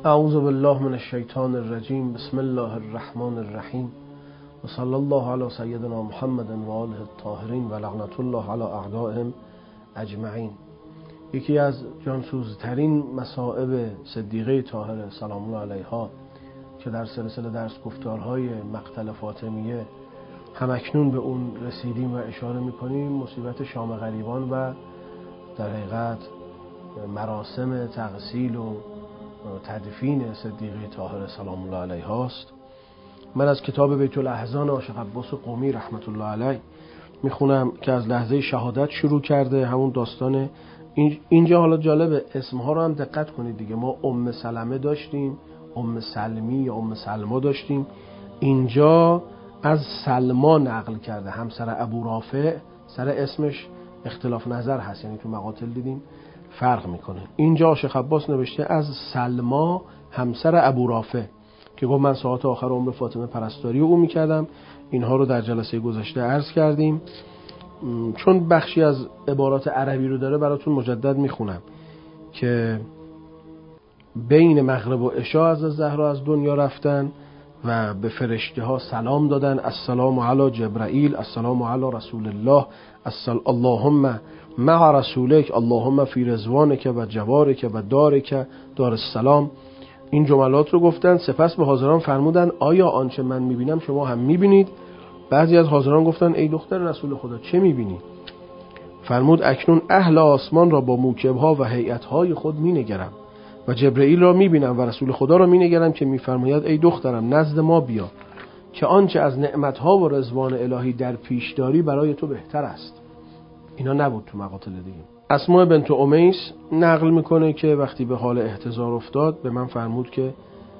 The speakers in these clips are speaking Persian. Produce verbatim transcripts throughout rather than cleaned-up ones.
اعوذ بالله من الشیطان الرجیم. بسم الله الرحمن الرحیم و صلی الله علی سیدنا محمد و آله الطاهرین و لعنت الله علی اعدائهم اجمعین. یکی از جانسوزترین مصائب صدیقه طاهره سلام الله علیها که در سلسله درس گفتارهای مقتل فاطمیه همکنون به اون رسیدیم و اشاره میکنیم، مصیبت شام غریبان و در حقیقت مراسم تغسیل و تدفین صدیقه طاهره سلام الله علیها است. من از کتاب بیت الاحزان عاشق عباس قمی رحمت الله علیه میخونم که از لحظه شهادت شروع کرده. همون داستان اینجا حالا جالبه، اسمها رو هم دقت کنید دیگه. ما ام سلمه داشتیم، ام سلمی یا ام سلما داشتیم. اینجا از سلما نقل کرده، همسر ابو رافع. سر اسمش اختلاف نظر هست، یعنی تو مقاتل دیدیم فرق میکنه. اینجا عاشق عباس نوشته از سلما همسر ابو رافع که گفت من ساعت آخر عمر فاطمه پرستاری او میکردم. اینها رو در جلسه گذشته عرض کردیم. چون بخشی از عبارات عربی رو داره براتون مجدد میخونم که بین مغرب و عشاء از زهرا از دنیا رفتن و به فرشته ها سلام دادن. السلام علی جبرائیل، السلام علی رسول الله، السلام اللهم مع رسولک، اللهم فی رضوانک و جوارک و دارک دار السلام. این جملات رو گفتن. سپس به حاضران فرمودن آیا آنچه من میبینم شما هم میبینید؟ بعضی از حاضران گفتن ای دختر رسول خدا چه میبینی؟ فرمود اکنون اهل آسمان را با موکبها و هیئتهای خود مینگرم و جبرئیل را میبینم و رسول خدا را مینگرم که میفرماید ای دخترم نزد ما بیا که آنچه از نعمتها و رضوان الهی در پیش داری برای تو بهتر است. اینا نبود تو مقاتل دیگه. اسماء بنت امیس نقل میکنه که وقتی به حال احتضار افتاد به من فرمود که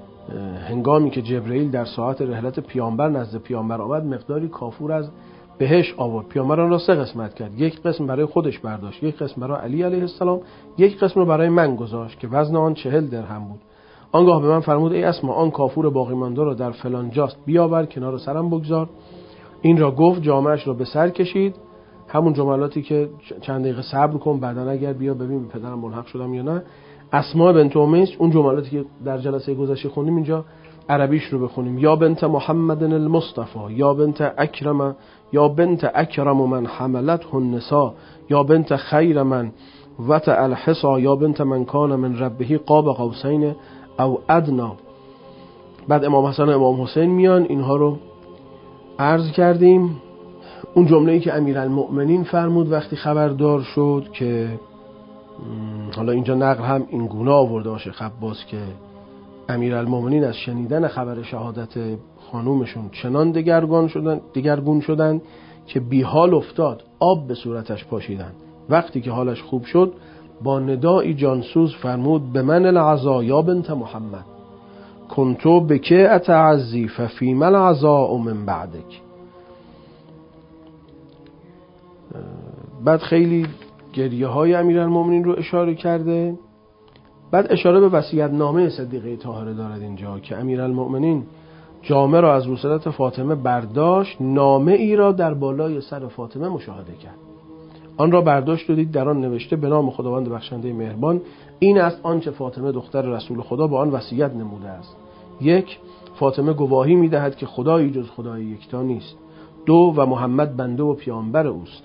هنگامی که جبرئیل در ساعت رحلت پیامبر نزد پیامبر آمد مقداری کافور از بهش آورد. پیامبر آن را سه قسمت کرد، یک قسم برای خودش برداشت، یک قسم برای علی علیه السلام، یک قسم رو برای من گذاشت که وزن آن چهل درهم بود. آنگاه به من فرمود ای اسما آن کافور باقی مانده را در فلان جاست بیاور کنار سرم بگذار. این را گفت، جامه‌اش را به سر کشید، همون جملاتی که چند دقیقه صبر کن بعداً اگر بیا ببین پدرم ملحق شدم یا نه. اسماء بنت امیس اون جملاتی که در جلسه گذشته خوندیم اینجا عربیش رو بخونیم. یا بنت محمد المصطفى، یا بنت اکرم، یا بنت اکرم من حملته النساء، یا بنت خیر من وطأ الحصى، یا بنت من کان من ربه قاب قوسین او ادنا. بعد امام حسن و امام حسین میان، اینها رو عرض کردیم. اون جمله‌ای که امیرالمؤمنین فرمود وقتی خبردار شد که حالا اینجا نقل هم این گونه آورده عاشق عباس که امیرالمؤمنین از شنیدن خبر شهادت خانومشون چنان دگرگون شدن دگرگون شدن که بی حال افتاد، آب به صورتش پاشیدن. وقتی که حالش خوب شد با ندایی جانسوز فرمود به من العزا یا بنت محمد کنتو بکه اتعزی ففیم العزا من بعدک. بعد خیلی گریه های امیرالمؤمنین رو اشاره کرده. بعد اشاره به وصیت نامه صدیقه طاهره دارد اینجا که امیرالمؤمنین جامه را از روسلت فاطمه برداشت، نامه ای را در بالای سر فاطمه مشاهده کرد. آن را برداشت و دید در آن نوشته به نام خداوند بخشنده مهربان، این است آنچه فاطمه دختر رسول خدا با آن وصیت نموده است. یک، فاطمه گواهی می‌دهد که خدایی جز خدای یکتا نیست. دو، و محمد بنده و پیامبر اوست.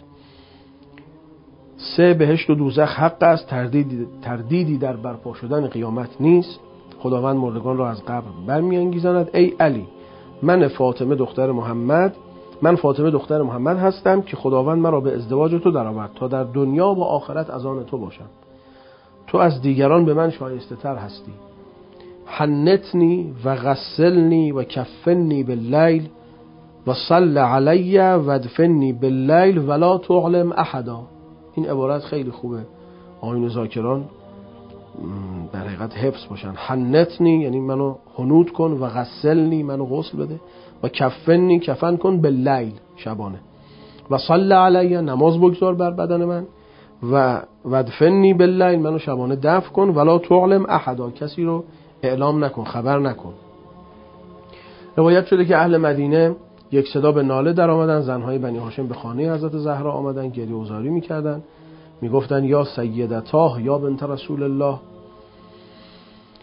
سه، بهشت و دوزخ حق است، تردیدی, تردیدی در برپا شدن قیامت نیست. خداوند مردگان را از قبر برمی‌انگیزاند. ای علی من فاطمه دختر محمد من فاطمه دختر محمد هستم که خداوند مرا به ازدواج تو درآورد تا در دنیا و آخرت از آن تو باشم. تو از دیگران به من شایسته تر هستی. حنتنی و غسلنی و کفنی باللیل و صل علی و ادفنی باللیل ولا تعلم احدا. این عبارت خیلی خوبه، آیین ذاکران در حقیقت حفظ باشن. حنتنی یعنی منو حنوت کن، و غسلنی منو غسل بده، و کفنی کفن کن باللیل شبانه، و صل علی نماز بگذار بر بدن من، و ودفنی باللیل منو شبانه دفن کن، ولا تعلم احدا کسی رو اعلام نکن، خبر نکن. روایت شده که اهل مدینه یک صدا به ناله در آمدن. زنهای بنی هاشم به خانه حضرت زهرا آمدن، گریه و زاری میکردن، میگفتن یا سیدتاه یا بنت رسول الله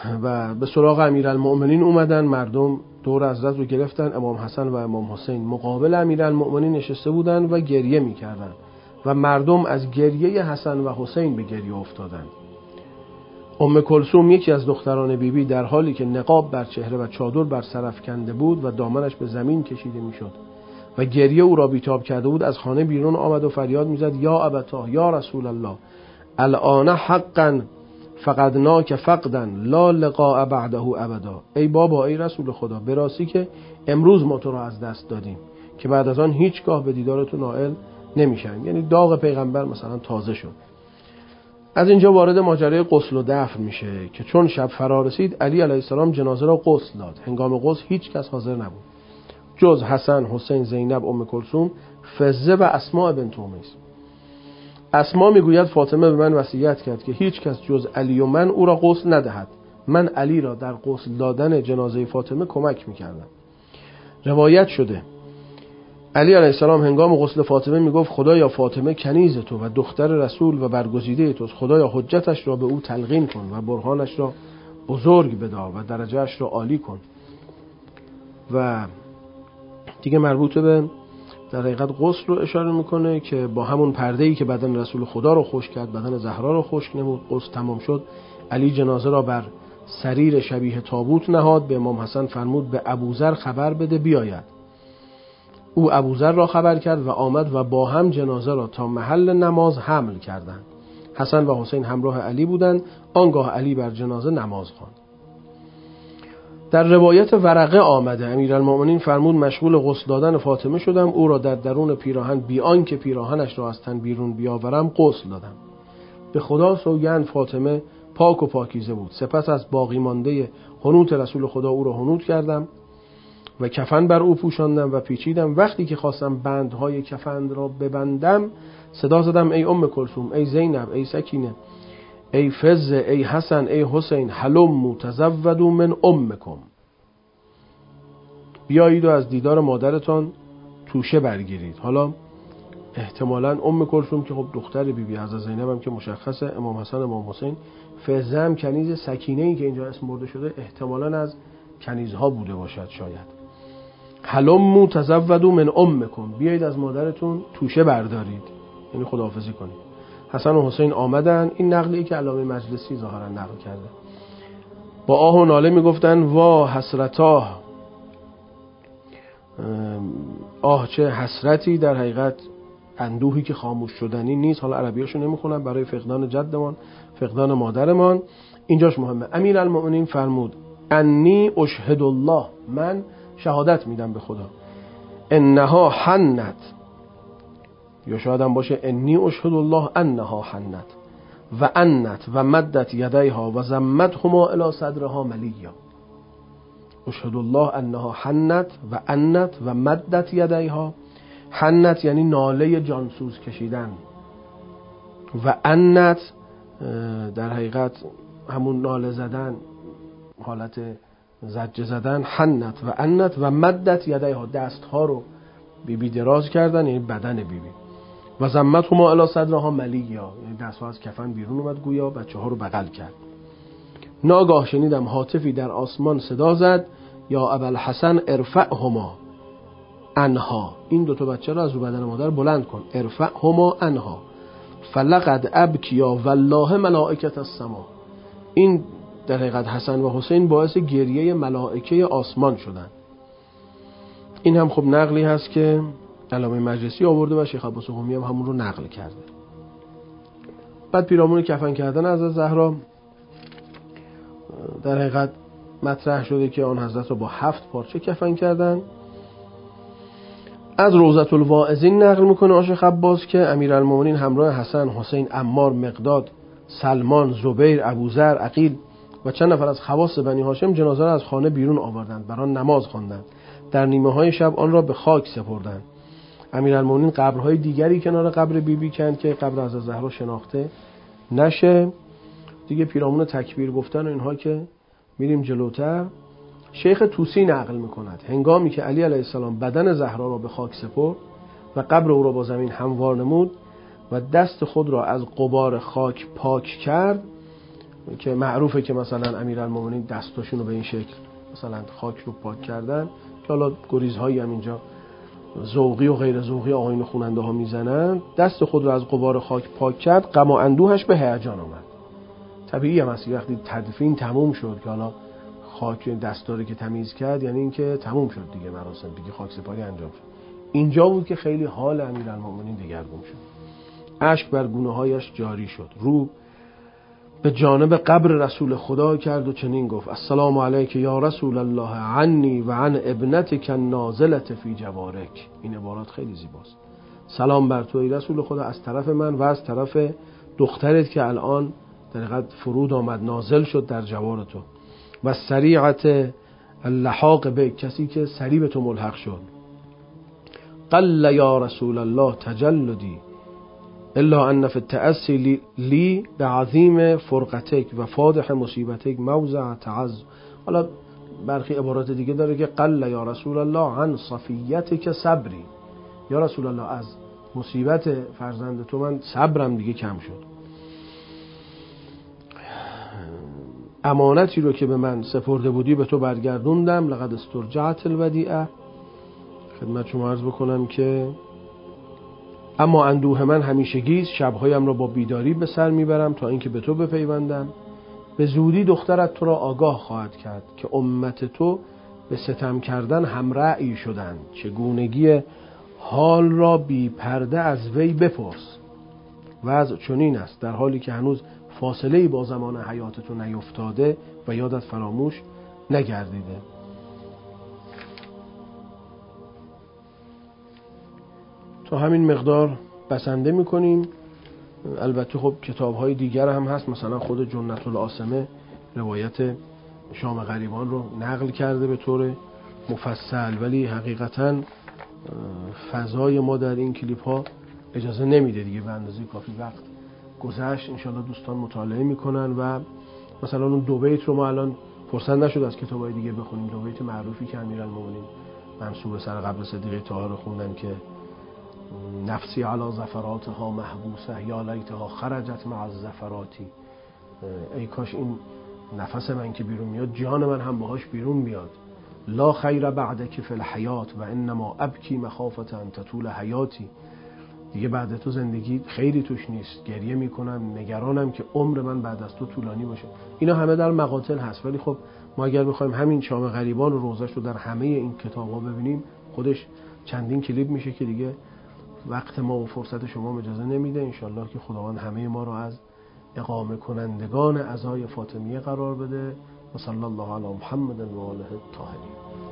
و به سراغ امیرالمؤمنین اومدن. مردم دور حضرت رو گرفتن. امام حسن و امام حسین مقابل امیرالمؤمنین نشسته بودن و گریه میکردن و مردم از گریه حسن و حسین به گریه افتادند. ام کلثوم یکی از دختران بیبی بی در حالی که نقاب بر چهره و چادر بر سر افکنده بود و دامنش به زمین کشیده میشد و گریه او را بیتاب کرده بود، از خانه بیرون آمد و فریاد میزد: یا ابتاه، یا رسول الله، الان حقا فقدناک فقدا لا لقاء بعده ابدا. ای بابا، ای رسول خدا، به راستی که امروز ما تو را از دست دادیم که بعد از آن هیچگاه به دیدار تو نائل نمیشیم. یعنی داغ پیغمبر مثلا تازه شد. از اینجا وارد ماجرای غسل و دفن میشه که چون شب فرا رسید، علی علیه السلام جنازه را غسل داد. هنگام غسل هیچ کس حاضر نبود جز حسن، حسین، زینب، ام کلثوم، فزه و اسماء بنت امیس. اسماء میگوید فاطمه به من وصیت کرد که هیچ کس جز علی و من او را غسل ندهد. من علی را در غسل دادن جنازه فاطمه کمک میکردم. روایت شده علی علیه السلام هنگام غسل فاطمه میگفت: خدایا فاطمه کنیز تو و دختر رسول و برگزیده توست. خدایا حجتش را به او تلقین کن و برهانش را بزرگ بدار و درجهش را عالی کن. و دیگه مربوط به در حقیقت غسل رو اشاره میکنه که با همون پرده‌ای که بدن رسول خدا رو خشک کرد، بدن زهرا رو خشک نمود. غسل تمام شد، علی جنازه را بر سریر شبیه تابوت نهاد. به امام حسن فرمود به ابوذر خبر بده بیاید. او ابوذر را خبر کرد و آمد و با هم جنازه را تا محل نماز حمل کردند. حسن و حسین همراه علی بودند. آنگاه علی بر جنازه نماز خواند. در روایت ورقه آمده امیرالمؤمنین فرمود: مشغول غسل دادن فاطمه شدم، او را در درون پیراهن بی آنکه پیراهنش را از تن بیرون بیاورم غسل دادم. به خدا سوگند فاطمه پاک و پاکیزه بود. سپس از باقی مانده حنوط رسول خدا او را حنوط کردم و کفن بر او پوشاندم و پیچیدم. وقتی که خواستم بندهای کفن را ببندم، صدا زدم: ای ام کلثوم، ای زینب، ای سکینه، ای فزه، ای حسن، ای حسین، هلموا تزودوا من امکم. بیایید و از دیدار مادرتان توشه برگیرید. حالا احتمالاً ام کلثوم که خب دختر بیبی بی حضرت زینب هم که مشخصه، امام حسن، امام حسین، فزه هم کنیز سکینه‌ای که اینجا اسم برده شده احتمالاً از کنیزها بوده باشد شاید. هلموا تزودوا من امکم، بیایید از مادرتون توشه بردارید، یعنی خداحافظی کنید. حسن و حسین آمدن. این نقلی که علامه مجلسی ظاهرا نقل کرده. با آه و ناله میگفتن: وا حسرتاه، آه چه حسرتی، در حقیقت اندوهی که خاموش شدنی نیست. حالا عربیاشو نمیخونم، برای فقدان جدمان، فقدان مادرمان. اینجاش مهمه. امیرالمؤمنین فرمود: انی اشهد الله، من شهادت میدم به خدا، انها حنت، یا شاید هم باشه انی اشهد الله انها حنت و انت و مدت یدیها و زمتهما الی صدرها ملیا. اشهد الله انها حنت و انت و مدت یدیها. حنت یعنی ناله جانسوز کشیدن و انت در حقیقت همون ناله زدن، حالت زجه زدن. حنت و انت و مدت یدیها، دستها رو بیبی دراز کردن، یعنی بدن بیبی. و زمتهما الی صدرها ملیا، یعنی دستها از کفن بیرون اومد، گویا بچه ها رو بغل کرد. ناگاه شنیدم هاتفی در آسمان صدا زد: یا ابوالحسن ارفعهما عنها، این دوتا بچه رو از رو بدن مادر بلند کن. ارفعهما عنها فلقد ابکیا والله ملائکه السما. این در حقیقت حسن و حسین باعث گریه ملائکه آسمان شدن. این هم خب نقلی هست که علامه مجلسی آورده و شیخ عباس قمی هم همون رو نقل کرده. بعد پیرامون کفن کردن از زهرا در حقیقت مطرح شده که آن حضرت رو با هفت پارچه کفن کردن. از روضة الواعظین نقل میکنه شیخ عباس که امیرالمومنین همراه حسن، حسین، عمار، مقداد، سلمان، زبیر، ابوذر، عقیل و چند نفر از خواص بنی هاشم جنازه را از خانه بیرون آوردند، بر آن نماز خواندند. در نیمه های شب آن را به خاک سپردند. امیرالمومنین قبرهای دیگری کنار قبر بیبی بی کند که قبر از زهرا شناخته نشه. دیگه پیرامون تکبیر گفتن و اینها که میریم جلوتر. شیخ طوسی نقل میکند هنگامی که علی علیه السلام بدن زهرا را به خاک سپرد و قبر او را با زمین هموار نمود و دست خود را از غبار خاک پاک کرد، که معروفه که مثلا امیرالمومنین دستاشون رو به این شکل مثلا خاک رو پاک کردن، که حالا گریزهایی هم اینجا ذوقی و غیر ذوقی آیین خواننده ها میزنن، دست خود رو از غبار خاک پاک کرد، غم و اندوهش به هیجان آمد. طبیعی هم است وقتی تدفین تموم شد که حالا خاک دستاری که تمیز کرد، یعنی اینکه تموم شد دیگه مراسم، دیگه خاک سپاری انجام شد. اینجا بود که خیلی حال امیرالمومنین دگرگون شد، اشک بر گونه‌هایش جاری شد، رو به جانب قبر رسول خدا کرد و چنین گفت: السلام علیک یا رسول الله، عنی و عن ابنتک النازلة فی جوارک. این عبارات خیلی زیباست. سلام بر تو ای رسول خدا از طرف من و از طرف دخترت که الان در حقیقت فرود آمد، نازل شد در جوار تو. و سریعت اللحاق به، کسی که سریع به تو ملحق شد. قل یا رسول الله تجلدی الا ان فی التأسی لی بعظیم فرقتک و فادح مصیبتک موضع تعز. حالا برخی عبارات دیگه داره که قل یا رسول الله عن صفیتک صبری، یا رسول الله از مصیبت فرزند تو من صبرم دیگه کم شد. امانتی رو که به من سپرده بودی به تو برگردوندم. لقد استرجعت الودیعه. خدمت شما عرض بکنم که اما اندوه من همیشگیست، شبهایم را با بیداری به سر میبرم تا اینکه به تو بپیوندم. به زودی دخترت تو را آگاه خواهد کرد که امت تو به ستم کردن همرأی شدند. چگونگی حال را بی پرده از وی بپرس. وضع چنین است در حالی که هنوز فاصله‌ای با زمان حیات تو نیفتاده و یادت فراموش نگردیده. تا همین مقدار بسنده میکنیم. البته خب کتاب‌های دیگر هم هست، مثلا خود جنت العاصمه روایت شام غریبان رو نقل کرده به طور مفصل، ولی حقیقتاً فضای ما در این کلیپ ها اجازه نمیده دیگه، به اندازه کافی وقت گذشت. انشالله دوستان مطالعه میکنن و مثلا اون دو بیت رو ما الان فرصت نشد از کتاب‌های دیگه بخونیم. دو بیت معروفی که امیرالمومنین منصوب سر قبر صدیقه طاهر رو خوندن که نفسی علی زفراتها محبوسه یا لیتها خرجت مع الزفراتی. ای کاش این نفس من که بیرون میاد جان من هم باهاش بیرون میاد. لا خیر بعدک فی الحیات و انما ابکی مخافة ان تطول حیاتی. دیگه بعد تو زندگی خیری توش نیست، گریه میکنم نگرانم که عمر من بعد از تو طولانی باشه. اینا همه در مقاتل هست، ولی خب ما اگر بخوایم همین شام غریبان و روزش رو در همه این کتاب‌ها ببینیم خودش چندین کلیپ میشه که دیگه وقت ما و فرصت شما اجازه نمیده. انشالله که خداوند همه ما رو از اقامه کنندگان عزای فاطمیه قرار بده. و صلی الله علی محمد و آله الطاهرین.